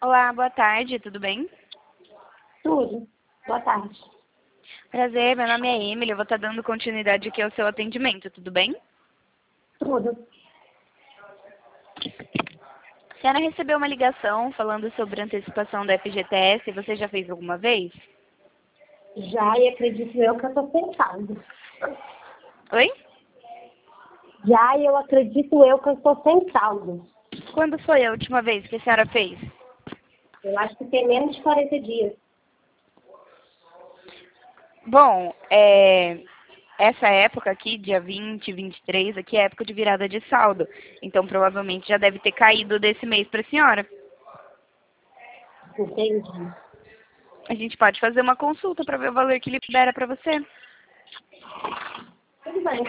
Olá, boa tarde, tudo bem? Tudo. Boa tarde. Prazer, meu nome é Emily, eu vou estar dando continuidade aqui ao seu atendimento, tudo bem? Tudo. A senhora recebeu uma ligação falando sobre antecipação da FGTS, você já fez alguma vez? Já e acredito eu que eu tô sem saldo. Oi? Já e eu acredito eu que eu estou sem saldo. Quando foi a última vez que a senhora fez? Eu acho que tem menos de 40 dias. Bom, essa época aqui, dia 20, 23, aqui é época de virada de saldo. Então, provavelmente já deve ter caído desse mês para a senhora. Entendi. A gente pode fazer uma consulta para ver o valor que libera para você. Tudo bem.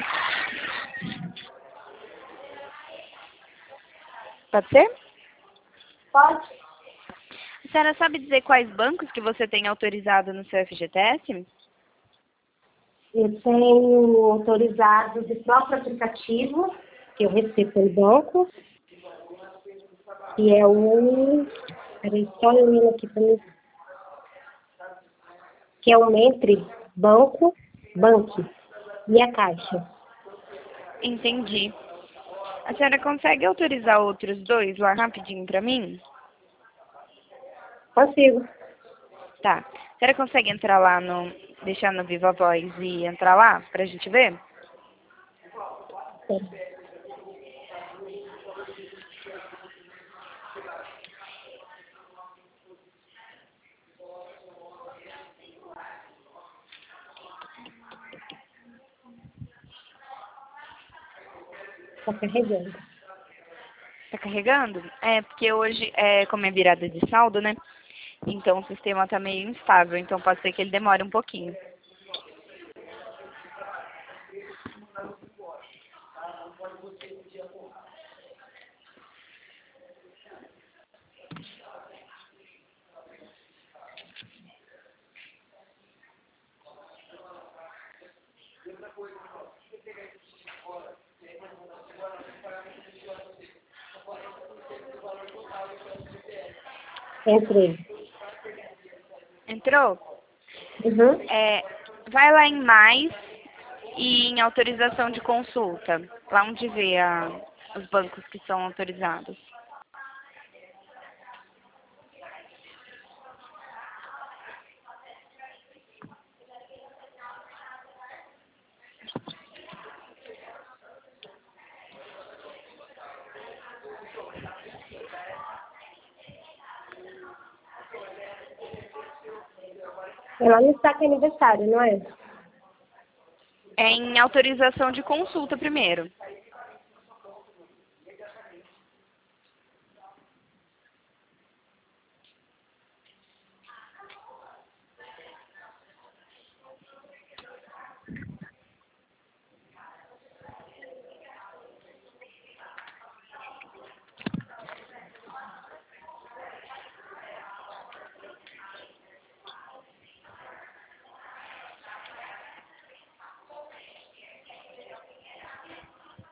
Pode ser? Pode. A senhora sabe dizer quais bancos que você tem autorizado no seu FGTS? Eu tenho autorizado do próprio aplicativo que eu recebo pelo banco, que é o... Peraí, só eu indo aqui para mim. Que é o Mentre Banco, Banque e a Caixa. Entendi. A senhora consegue autorizar outros dois lá rapidinho para mim? Consigo. Tá. A senhora consegue entrar lá deixar no Viva Voz e entrar lá pra gente ver? Sim. Tá carregando. Tá carregando? É, porque hoje, como é virada de saldo, né? Então o sistema tá meio instável, então pode ser que ele demore um pouquinho. Entrei. Entrou? Uhum. Vai lá em mais e em autorização de consulta. Lá onde vê os bancos que são autorizados. É lá no Saque Aniversário, não é? É em autorização de consulta primeiro.